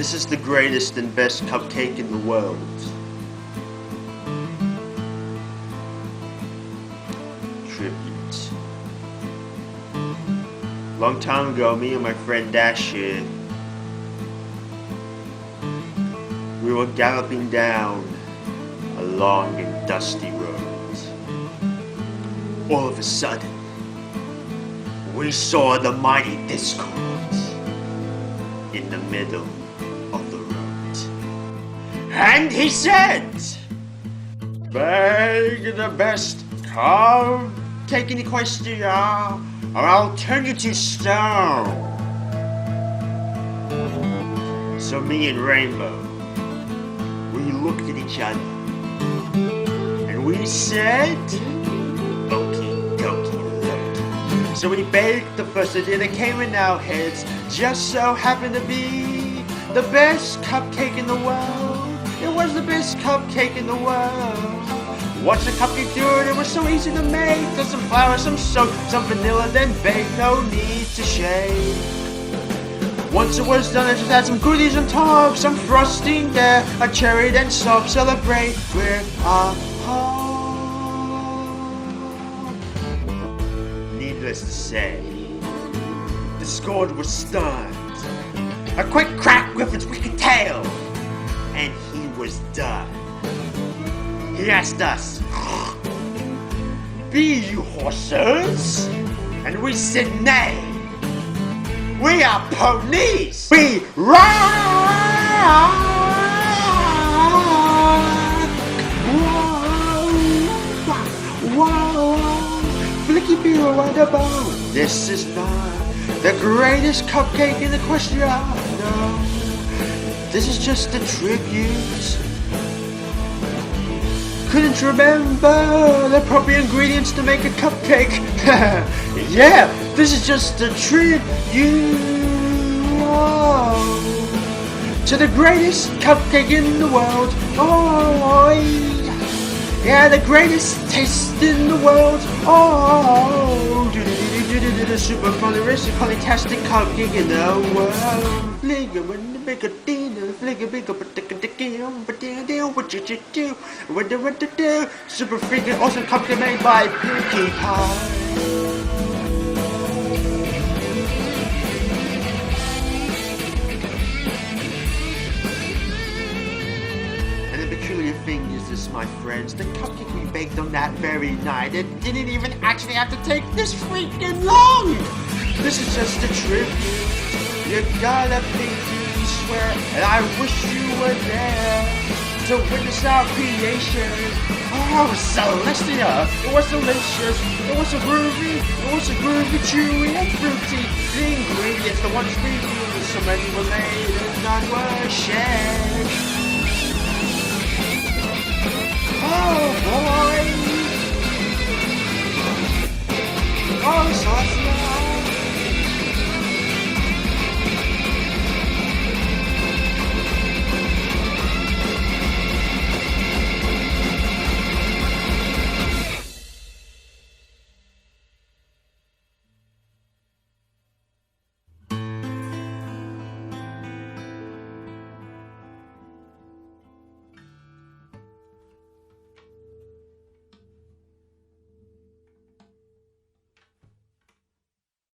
This is the greatest and best cupcake in the world. Tribute. Long time ago, me and my friend Dasher, we were galloping down a long and dusty road. All of a sudden, we saw the mighty Discord in the middle of the road. And he said, "Beg the best cupcake in Equestria, or I'll turn you to stone." So me and Rainbow, we looked at each other, and we said, "Okie dokie, look." So we baked the first idea that came in our heads, just so happened to be the best cupcake in the world. It was the best cupcake in the world. Watch the cupcake do it, it was so easy to make. There's some flour, some soap, some vanilla, then bake, no need to shake. Once it was done, I just add some goodies on top, some frosting there, a cherry, then soft. Celebrate with a heart. Needless to say, Discord was stunned. A quick crack with its wicked tail, and he was done. He asked us, "Be you horses?" And we said, "Nay. We are ponies. We rock!" Whoa, Flicky Beer, what about? This is not the greatest cupcake in Equestria. No, this is just a tribute. Couldn't remember the appropriate ingredients to make a cupcake. Yeah, this is just a tribute to the greatest cupcake in the world. Oh, yeah, the greatest taste in the world. Oh, super futuristic, fantastic cupcake in the world. Super freaking awesome cupcake made by Pinkie Pie. And the peculiar thing is this, my friends, the cupcake we baked on that very night, it didn't even actually have to take this freaking long. This is just a tribute. You gotta pinky swear, and I wish you were there to witness our creation. Oh, Celestia, it was delicious, it was a groovy, chewy, and fruity. The ingredients, the ones we used, so many were made and none were shared.